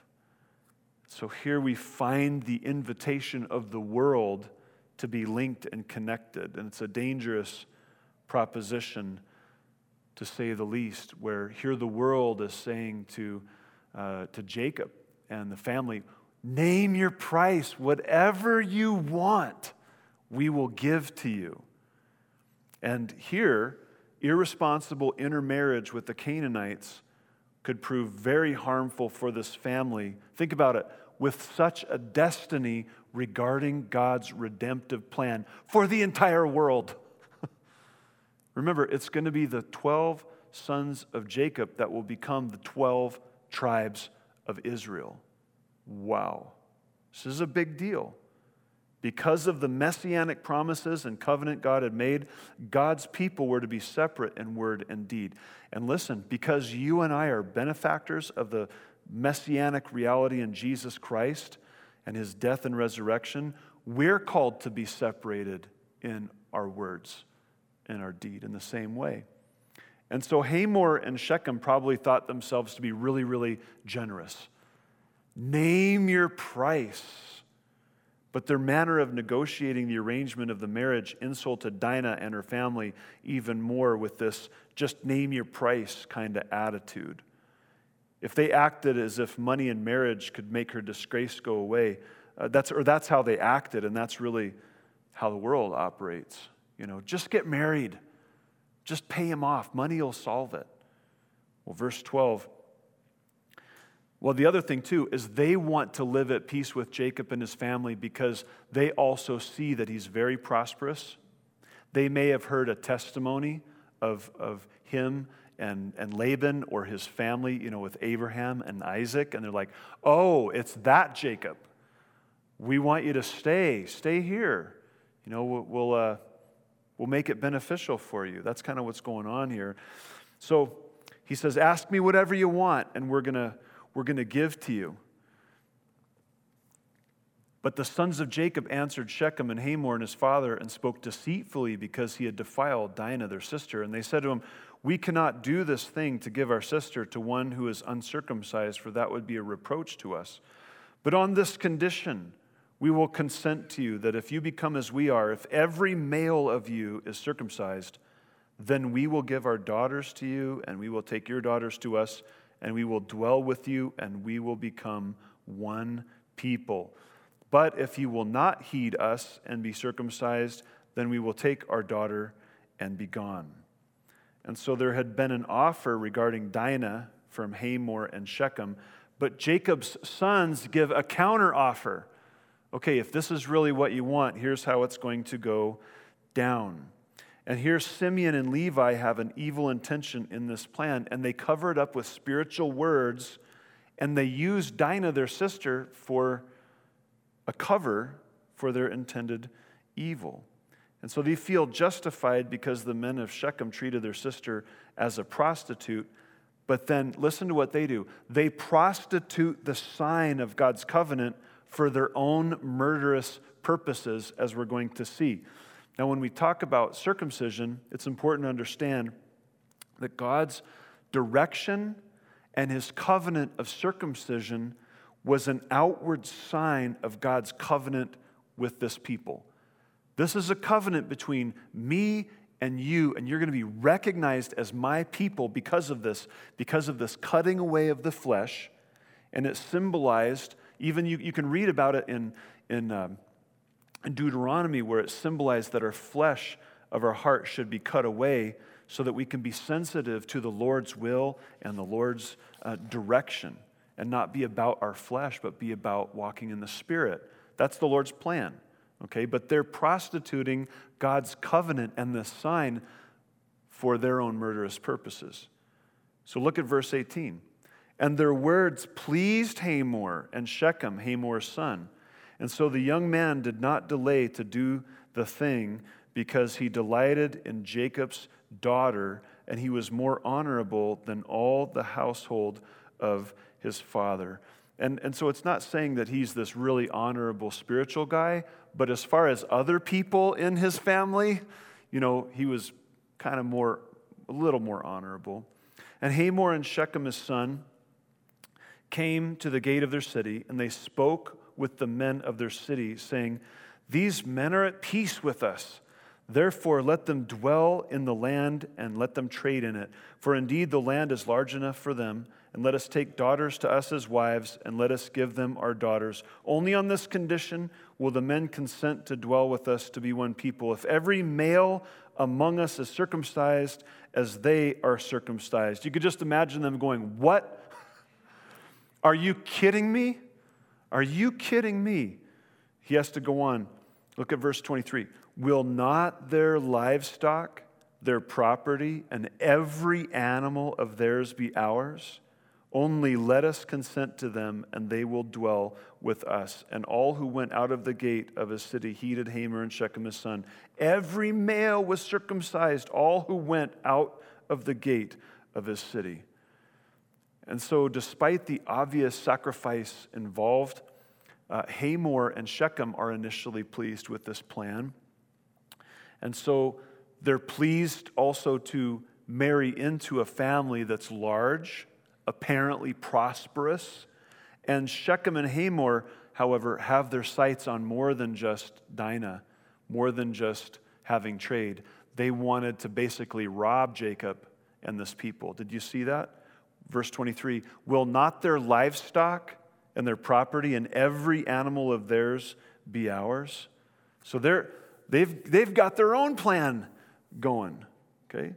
So here we find the invitation of the world to be linked and connected. And it's a dangerous proposition, to say the least, where here the world is saying to, uh, to Jacob and the family, name your price, whatever you want, we will give to you. And here, irresponsible intermarriage with the Canaanites could prove very harmful for this family. Think about it, with such a destiny regarding God's redemptive plan for the entire world. Remember, it's going to be the twelve sons of Jacob that will become the twelve tribes of Israel. Wow. This is a big deal. Because of the messianic promises and covenant God had made, God's people were to be separate in word and deed. And listen, because you and I are benefactors of the messianic reality in Jesus Christ and his death and resurrection, we're called to be separated in our words and our deed in the same way. And so Hamor and Shechem probably thought themselves to be really, really generous. Name your price. But their manner of negotiating the arrangement of the marriage insulted Dinah and her family even more with this just name your price kind of attitude. If they acted as if money and marriage could make her disgrace go away, uh, that's or that's how they acted, and that's really how the world operates. You know, just get married. Just pay him off. Money will solve it. Well, verse twelve. Well, the other thing, too, is they want to live at peace with Jacob and his family because they also see that he's very prosperous. They may have heard a testimony of, of him and, and Laban or his family, you know, with Abraham and Isaac, and they're like, oh, it's that Jacob. We want you to stay. Stay here. You know, we'll, we'll, uh, we'll make it beneficial for you. That's kind of what's going on here. So he says, ask me whatever you want, and we're going to We're going to give to you. But the sons of Jacob answered Shechem and Hamor and his father and spoke deceitfully because he had defiled Dinah, their sister. And they said to him, we cannot do this thing to give our sister to one who is uncircumcised, for that would be a reproach to us. But on this condition, we will consent to you that if you become as we are, if every male of you is circumcised, then we will give our daughters to you, and we will take your daughters to us, and we will dwell with you, and we will become one people. But if you will not heed us and be circumcised, then we will take our daughter and be gone. And so there had been an offer regarding Dinah from Hamor and Shechem, but Jacob's sons give a counter offer. Okay, if this is really what you want, here's how it's going to go down. And here Simeon and Levi have an evil intention in this plan, and they cover it up with spiritual words, and they use Dinah, their sister, for a cover for their intended evil. And so they feel justified because the men of Shechem treated their sister as a prostitute. But then listen to what they do. They prostitute the sign of God's covenant for their own murderous purposes, as we're going to see. Now, when we talk about circumcision, it's important to understand that God's direction and his covenant of circumcision was an outward sign of God's covenant with this people. This is a covenant between me and you, and you're going to be recognized as my people because of this, because of this cutting away of the flesh. And it symbolized, even you, you can read about it in, in, um, in Deuteronomy, where it symbolized that our flesh of our heart should be cut away so that we can be sensitive to the Lord's will and the Lord's uh, direction, and not be about our flesh, but be about walking in the Spirit. That's the Lord's plan. Okay, but they're prostituting God's covenant and the sign for their own murderous purposes. So look at verse eighteen. And their words pleased Hamor and Shechem, Hamor's son. And so the young man did not delay to do the thing because he delighted in Jacob's daughter, and he was more honorable than all the household of his father. And, and so it's not saying that he's this really honorable spiritual guy, but as far as other people in his family, you know, he was kind of more, a little more honorable. And Hamor and Shechem, his son, came to the gate of their city, and they spoke with the men of their city, saying, "These men are at peace with us. Therefore, let them dwell in the land and let them trade in it. For indeed, the land is large enough for them. And let us take daughters to us as wives, and let us give them our daughters. Only on this condition will the men consent to dwell with us to be one people. If every male among us is circumcised as they are circumcised." You could just imagine them going, "What? Are you kidding me? Are you kidding me?" He has to go on. Look at verse twenty-three. "Will not their livestock, their property, and every animal of theirs be ours? Only let us consent to them, and they will dwell with us." And all who went out of the gate of his city heeded Hamor and Shechem his son. Every male was circumcised, all who went out of the gate of his city. And so despite the obvious sacrifice involved, uh, Hamor and Shechem are initially pleased with this plan. And so they're pleased also to marry into a family that's large, apparently prosperous. And Shechem and Hamor, however, have their sights on more than just Dinah, more than just having trade. They wanted to basically rob Jacob and this people. Did you see that? Verse twenty-three, "Will not their livestock and their property and every animal of theirs be ours?" So they're, they've, they've got their own plan going, okay?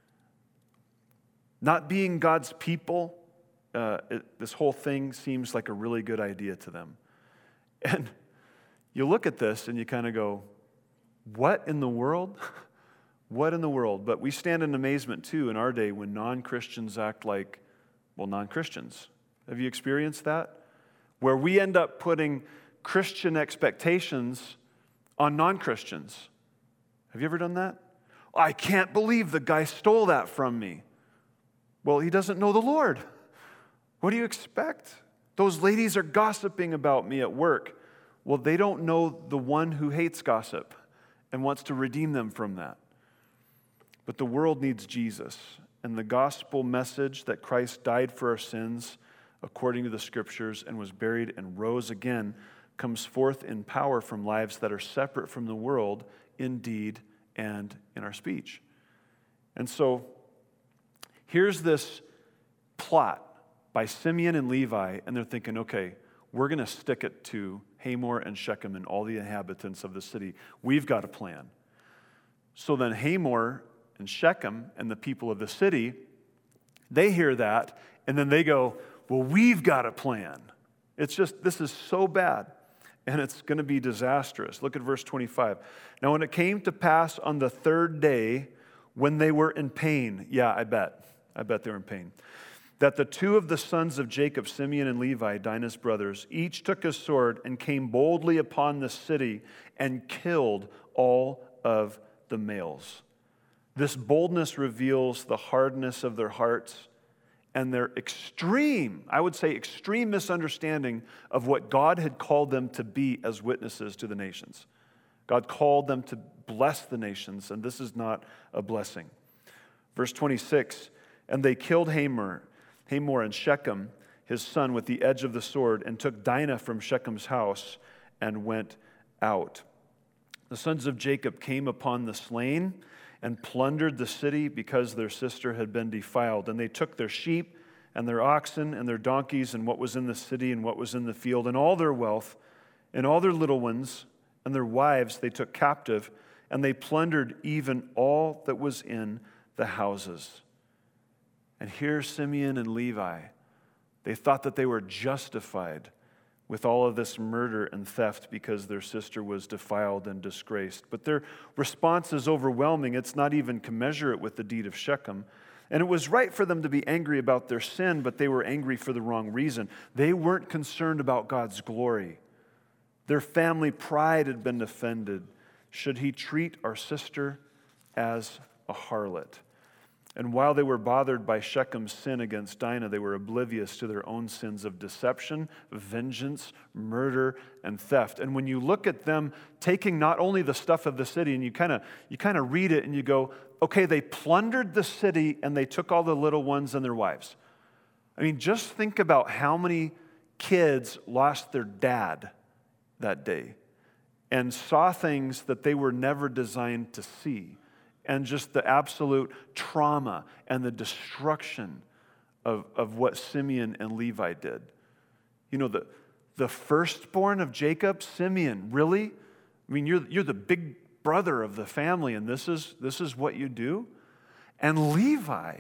Not being God's people, Uh, it, this whole thing seems like a really good idea to them. And you look at this and you kind of go, what in the world? What in the world? But we stand in amazement too in our day when non-Christians act like, well, non-Christians. Have you experienced that? Where we end up putting Christian expectations on non-Christians. Have you ever done that? "I can't believe the guy stole that from me." Well, he doesn't know the Lord. What do you expect? "Those ladies are gossiping about me at work." Well, they don't know the one who hates gossip and wants to redeem them from that. But the world needs Jesus. And the gospel message that Christ died for our sins according to the Scriptures and was buried and rose again comes forth in power from lives that are separate from the world in deed and in our speech. And so here's this plot by Simeon and Levi, and they're thinking, okay, we're going to stick it to Hamor and Shechem and all the inhabitants of the city. We've got a plan. So then Hamor and Shechem and the people of the city, they hear that, and then they go, well, we've got a plan. It's just, this is so bad, and it's going to be disastrous. Look at verse twenty-five. "Now when it came to pass on the third day, when they were in pain," yeah, I bet, I bet they were in pain, "that the two of the sons of Jacob, Simeon and Levi, Dinah's brothers, each took his sword and came boldly upon the city and killed all of the males. This boldness reveals the hardness of their hearts and their extreme, I would say extreme misunderstanding of what God had called them to be as witnesses to the nations. God called them to bless the nations, and this is not a blessing. Verse twenty-six, and they killed Hamor, Hamor and Shechem, his son, with the edge of the sword, and took Dinah from Shechem's house and went out. The sons of Jacob came upon the slain and plundered the city because their sister had been defiled. And they took their sheep and their oxen and their donkeys and what was in the city and what was in the field and all their wealth and all their little ones and their wives they took captive, and they plundered even all that was in the houses. And here Simeon and Levi, they thought that they were justified with all of this murder and theft because their sister was defiled and disgraced. But their response is overwhelming. It's not even commensurate with the deed of Shechem. And it was right for them to be angry about their sin, but they were angry for the wrong reason. They weren't concerned about God's glory. Their family pride had been offended. Should he treat our sister as a harlot? And while they were bothered by Shechem's sin against Dinah, they were oblivious to their own sins of deception, vengeance, murder, and theft. And when you look at them taking not only the stuff of the city, and you kind of you kind of read it and you go, okay, they plundered the city and they took all the little ones and their wives. I mean, just think about how many kids lost their dad that day and saw things that they were never designed to see. And just the absolute trauma and the destruction of, of what Simeon and Levi did. You know, the, the firstborn of Jacob, Simeon, really? I mean, you're, you're the big brother of the family, and this is, this is what you do? And Levi,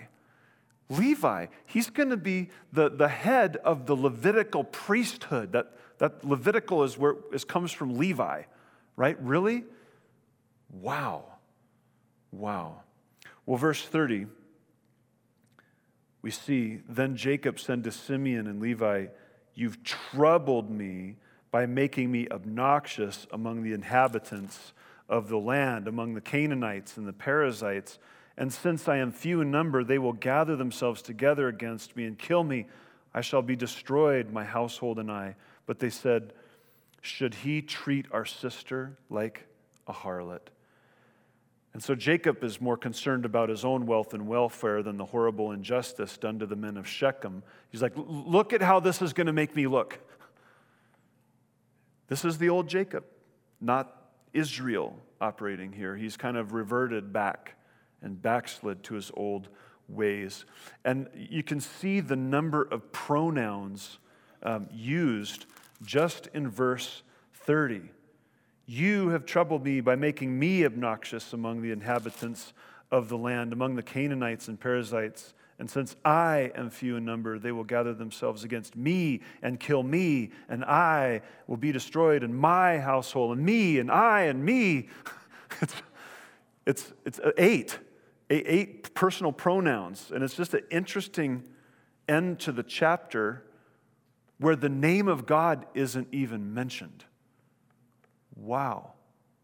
Levi, he's going to be the, the head of the Levitical priesthood. That, that Levitical is where it comes from Levi, right? Really? Wow. Wow. Well, verse thirty, we see, then Jacob said to Simeon and Levi, you've troubled me by making me obnoxious among the inhabitants of the land, among the Canaanites and the Perizzites. And since I am few in number, they will gather themselves together against me and kill me. I shall be destroyed, my household and I. But they said, should he treat our sister like a harlot? And so Jacob is more concerned about his own wealth and welfare than the horrible injustice done to the men of Shechem. He's like, look at how this is going to make me look. This is the old Jacob, not Israel operating here. He's kind of reverted back and backslid to his old ways. And you can see the number of pronouns um, used just in verse thirty. You have troubled me by making me obnoxious among the inhabitants of the land, among the Canaanites and Perizzites. And since I am few in number, they will gather themselves against me and kill me, and I will be destroyed, and my household, and me, and I, and me. it's, it's, it's eight, eight personal pronouns. And it's just an interesting end to the chapter where the name of God isn't even mentioned. Wow.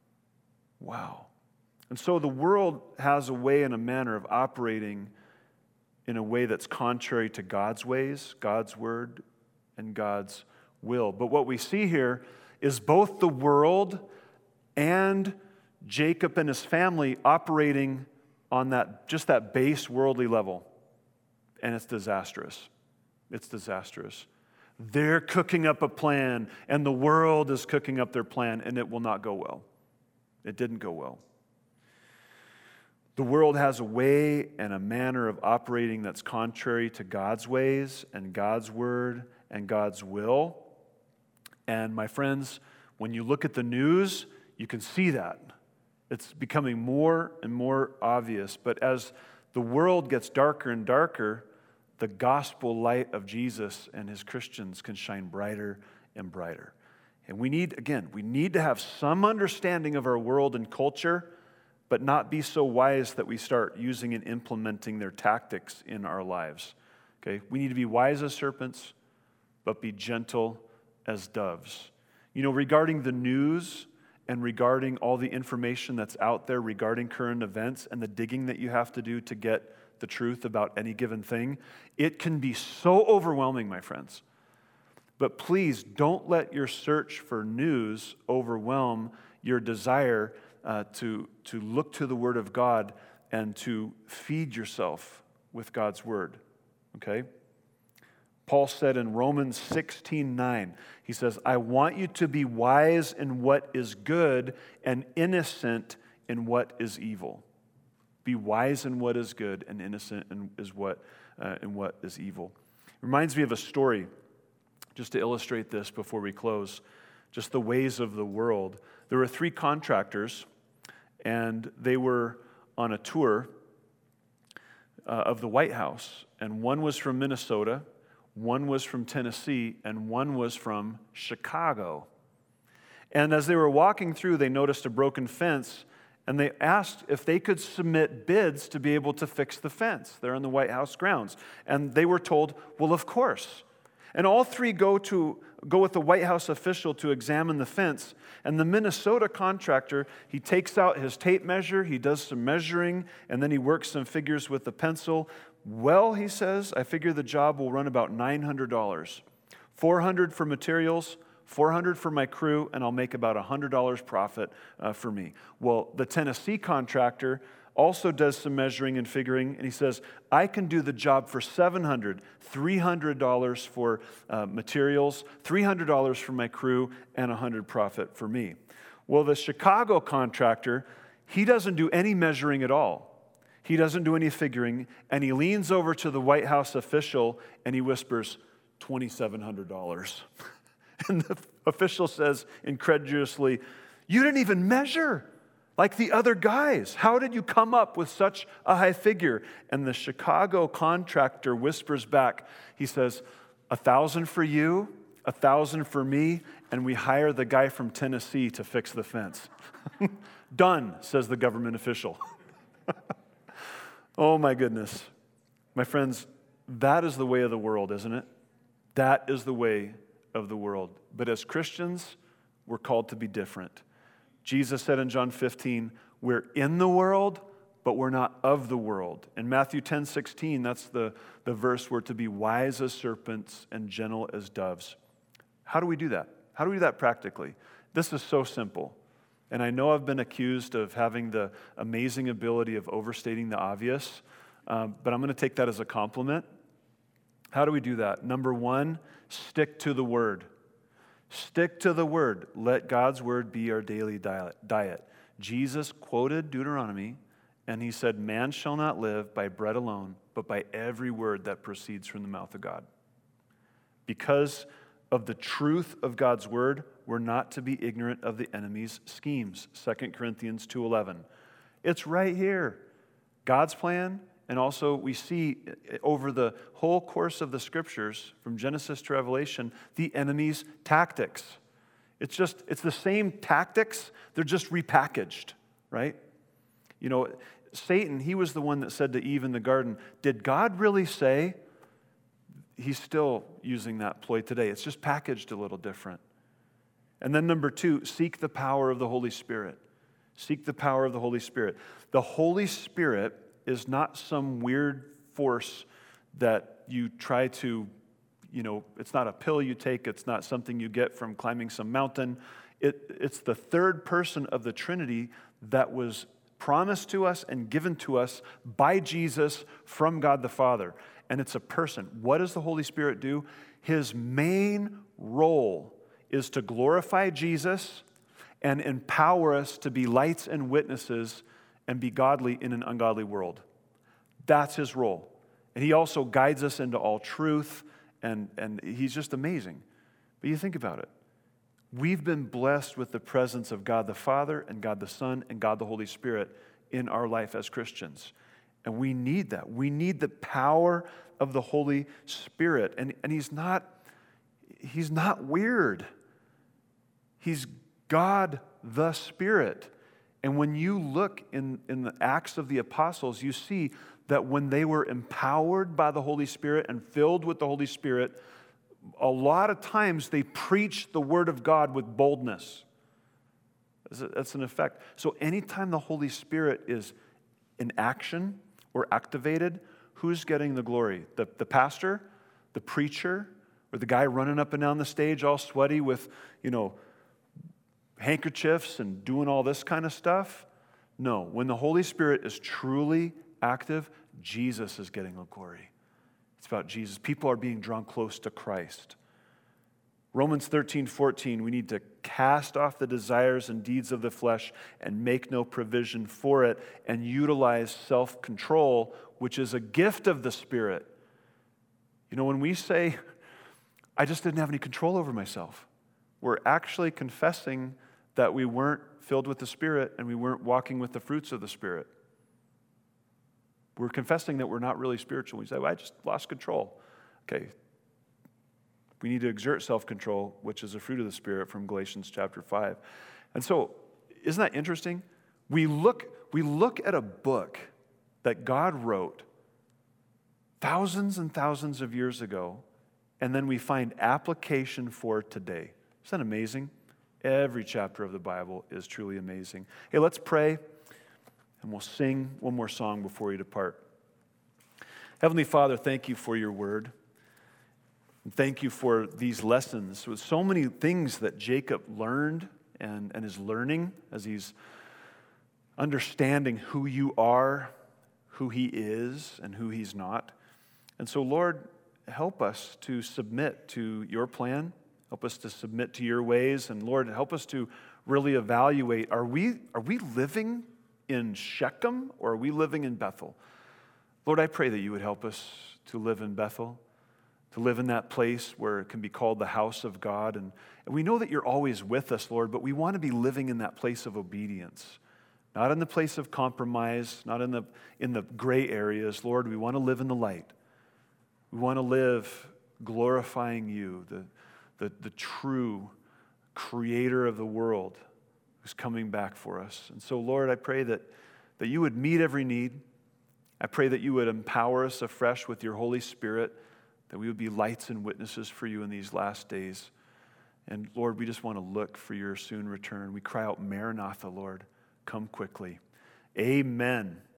Wow. And so the world has a way and a manner of operating in a way that's contrary to God's ways, God's word, and God's will. But what we see here is both the world and Jacob and his family operating on that just that base worldly level. And it's disastrous. It's disastrous. They're cooking up a plan, and the world is cooking up their plan, and it will not go well. It didn't go well. The world has a way and a manner of operating that's contrary to God's ways and God's word and God's will. And my friends, when you look at the news, you can see that. It's becoming more and more obvious. But as the world gets darker and darker, the gospel light of Jesus and his Christians can shine brighter and brighter. And we need, again, we need to have some understanding of our world and culture, but not be so wise that we start using and implementing their tactics in our lives. Okay? We need to be wise as serpents, but be gentle as doves. You know, regarding the news and regarding all the information that's out there regarding current events and the digging that you have to do to get the truth about any given thing, it can be so overwhelming, my friends. But please don't let your search for news overwhelm your desire uh, to, to look to the Word of God and to feed yourself with God's Word, okay? Paul said in Romans sixteen nine, he says, I want you to be wise in what is good and innocent in what is evil. Be wise in what is good and innocent in, is what, uh, in what is evil. It reminds me of a story, just to illustrate this before we close, just the ways of the world. There were three contractors, and they were on a tour uh, of the White House, and one was from Minnesota, one was from Tennessee, and one was from Chicago. And as they were walking through, they noticed a broken fence, and they asked if they could submit bids to be able to fix the fence there on the White House grounds. And they were told, well, of course. And all three go to go with the White House official to examine the fence. And the Minnesota contractor, he takes out his tape measure, he does some measuring, and then he works some figures with a pencil. Well, he says, I figure the job will run about nine hundred dollars. four hundred dollars for materials, four hundred dollars for my crew, and I'll make about one hundred dollars profit uh, for me. Well, the Tennessee contractor also does some measuring and figuring, and he says, I can do the job for seven hundred dollars, three hundred dollars for uh, materials, three hundred dollars for my crew, and one hundred dollars profit for me. Well, the Chicago contractor, he doesn't do any measuring at all. He doesn't do any figuring, and he leans over to the White House official, and he whispers, two thousand seven hundred dollars. And the official says incredulously, you didn't even measure like the other guys. How did you come up with such a high figure? And the Chicago contractor whispers back, he says, a thousand for you, a thousand for me, and we hire the guy from Tennessee to fix the fence. Done, says the government official. Oh my goodness. My friends, that is the way of the world, isn't it? That is the way of the world. But as Christians, we're called to be different. Jesus said in John fifteen, we're in the world, but we're not of the world. In Matthew ten sixteen, that's the, the verse we're to be wise as serpents and gentle as doves. How do we do that? How do we do that practically? This is so simple. And I know I've been accused of having the amazing ability of overstating the obvious, um, but I'm going to take that as a compliment. How do we do that? Number one, stick to the Word. Stick to the Word. Let God's Word be our daily diet. Jesus quoted Deuteronomy, and he said, man shall not live by bread alone, but by every word that proceeds from the mouth of God. Because of the truth of God's Word, we're not to be ignorant of the enemy's schemes. Second Corinthians two eleven. It's right here. God's plan, and also we see over the whole course of the Scriptures, from Genesis to Revelation, the enemy's tactics. It's just, it's the same tactics, they're just repackaged, right? You know, Satan, he was the one that said to Eve in the garden, did God really say? He's still using that ploy today. It's just packaged a little different. And then number two, seek the power of the Holy Spirit. Seek the power of the Holy Spirit. The Holy Spirit is not some weird force that you try to, you know, it's not a pill you take. It's not something you get from climbing some mountain. It, it's the third person of the Trinity that was promised to us and given to us by Jesus from God the Father. And it's a person. What does the Holy Spirit do? His main role is to glorify Jesus and empower us to be lights and witnesses and be godly in an ungodly world. That's his role. And he also guides us into all truth, and, and he's just amazing. But you think about it. We've been blessed with the presence of God the Father and God the Son and God the Holy Spirit in our life as Christians. And we need that. We need the power of the Holy Spirit. And, and he's not, he's not weird. He's God the Spirit. And when you look in, in the Acts of the Apostles, you see that when they were empowered by the Holy Spirit and filled with the Holy Spirit, a lot of times they preached the Word of God with boldness. That's an effect. So anytime the Holy Spirit is in action or activated, who's getting the glory? The, the pastor, the preacher, or the guy running up and down the stage all sweaty with, you know, handkerchiefs and doing all this kind of stuff? No. When the Holy Spirit is truly active, Jesus is getting the glory. It's about Jesus. People are being drawn close to Christ. Romans thirteen fourteen, we need to cast off the desires and deeds of the flesh and make no provision for it and utilize self-control, which is a gift of the Spirit. You know, when we say, I just didn't have any control over myself, we're actually confessing that we weren't filled with the Spirit and we weren't walking with the fruits of the Spirit. We're confessing that we're not really spiritual. We say, well, I just lost control. Okay. We need to exert self-control, which is a fruit of the Spirit from Galatians chapter five. And so, isn't that interesting? We look, we look at a book that God wrote thousands and thousands of years ago, and then we find application for today. Isn't that amazing? Every chapter of the Bible is truly amazing. Hey, let's pray, and we'll sing one more song before we depart. Heavenly Father, thank you for your word. And thank you for these lessons with so many things that Jacob learned and, and is learning as he's understanding who you are, who he is, and who he's not. And so, Lord, help us to submit to your plan. Help us to submit to your ways. And Lord, help us to really evaluate, are we, are we living in Shechem or are we living in Bethel? Lord, I pray that you would help us to live in Bethel, to live in that place where it can be called the house of God. And, and we know that you're always with us, Lord, but we want to be living in that place of obedience, not in the place of compromise, not in the, in the gray areas. Lord, we want to live in the light. We want to live glorifying you, the, the, the true creator of the world who's coming back for us. And so, Lord, I pray that, that you would meet every need. I pray that you would empower us afresh with your Holy Spirit, that we would be lights and witnesses for you in these last days. And Lord, we just want to look for your soon return. We cry out, Maranatha, Lord, come quickly. Amen.